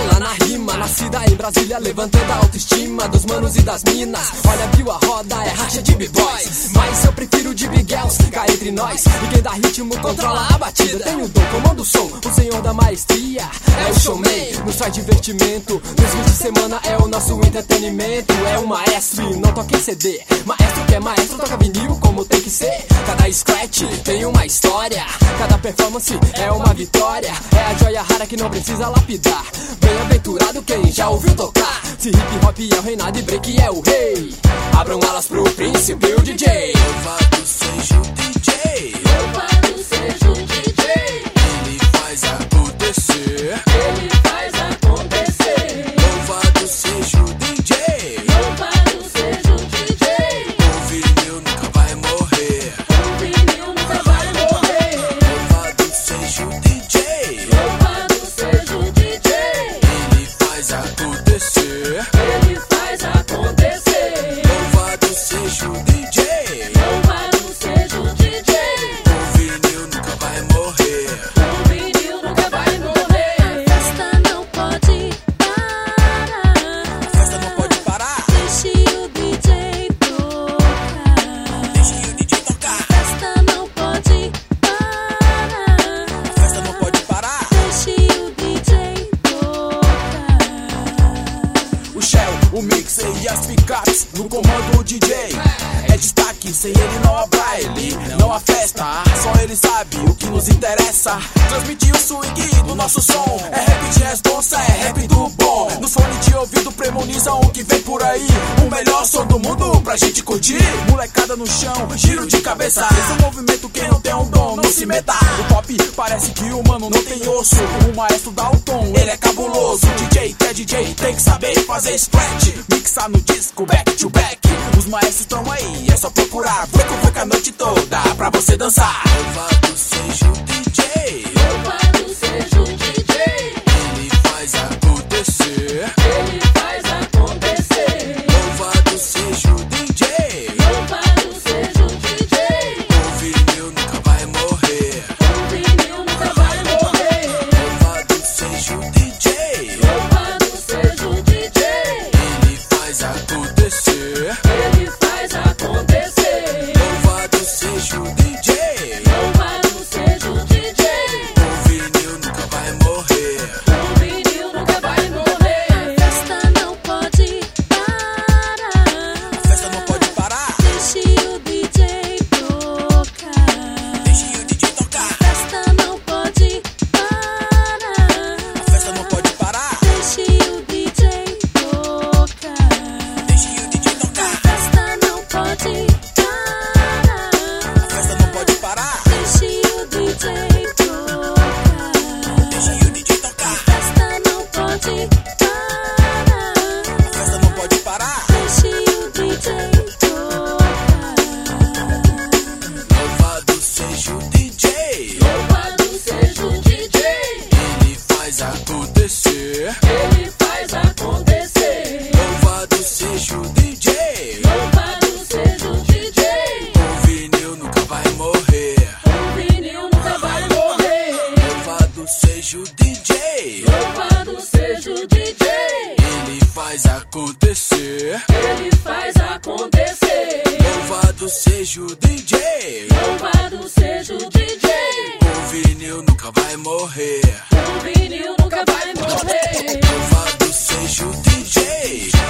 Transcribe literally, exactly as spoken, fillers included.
bala na rima, nascida em Brasília, levantando a autoestima dos manos e das minas. Olha, viu a roda, é racha de b-boys, mas eu prefiro de big girls, cá entre nós. E quem dá ritmo controla a batida. Tem o dom, comanda o som, o senhor da maestria é o showman, nos faz divertimento. Nos fins de semana é o nosso entretenimento. É o maestro e não toca em C D. Maestro que é maestro, toca vinil como tem que ser. Cada scratch tem uma história, cada performance é uma vitória. É a joia rara que não precisa lapidar. Bem-aventurado quem já ouviu tocar. Se hip hop é o reinado e break é o rei, abram alas pro príncipe, o D J. Louvado seja o D J, Louvado seja o D J. ele faz acontecer. Ele faz acontecer. Louvado seja o D J, Louvado seja o D J. o vinil nunca vai morrer. O vinil nunca vai morrer. Louvado seja o D J, Louvado seja o D J. ele faz acontecer. Ele faz acontecer. Louvado seja o D J, Louvado seja o D J. o vinil nunca vai morrer. O vinil nunca vai morrer. A festa não pode parar. A festa não pode parar, Deixe o D J tocar. deixe o D J tocar. A festa não pode parar. A festa não pode parar. Deixe o D J tocar. O Shell, o mixer e as picapes no comando o D J é destaque, sem ele não há baile, não há festa. Só ele sabe o que nos interessa. Transmitir o swing do nosso som. É rap de responsa, é rap do bom. Nos fones de ouvido premonizam o que vem por aí. O melhor som do mundo pra gente curtir. Molecada no chão, giro de cabeça. Esse é o movimento, quem não tem um dom, não se meta. O pop parece que o mano não tem osso. O maestro dá o tom, ele é cabuloso. O D J que é D J tem que saber fazer scratch, mixar no disco back to back. Os maestros estão aí, é só procurar. Break o a noite toda pra você dançar. Louvado seja o D J, Louvado seja o D J. ele faz acontecer. Ele faz acontecer. Louvado seja o D J, Louvado seja o D J. o vinil nunca vai morrer. O vinil nunca vai morrer. Louvado seja o D J, Louvado seja o D J. ele faz acontecer. Ele faz acontecer. Louvado seja o D J, Louvado seja o D J. o vinil nunca vai morrer. O vinil nunca vai morrer. A festa não pode parar. A festa não pode parar, Deixe o D J tocar. deixe o D J tocar. A festa não pode parar. A festa não pode parar, Deixe o D J tocar. deixe o D J tocar. A festa não pode parar. A festa não pode parar, Deixe o D J tocar. deixe o D J tocar. A festa não pode parar. A festa não pode parar. Deixe o D J tocar. Louvado seja o D J, Louvado seja o D J. ele faz acontecer. Ele faz acontecer. Louvado seja o D J, Louvado seja o D J. o vinil nunca vai morrer. O vinil nunca vai morrer. Louvado seja o D J, Louvado seja o D J. ele faz acontecer. Ele faz acontecer. Louvado seja o D J, Louvado seja o D J. o vinil nunca vai morrer. O vinil nunca vai morrer. Louvado seja o D J,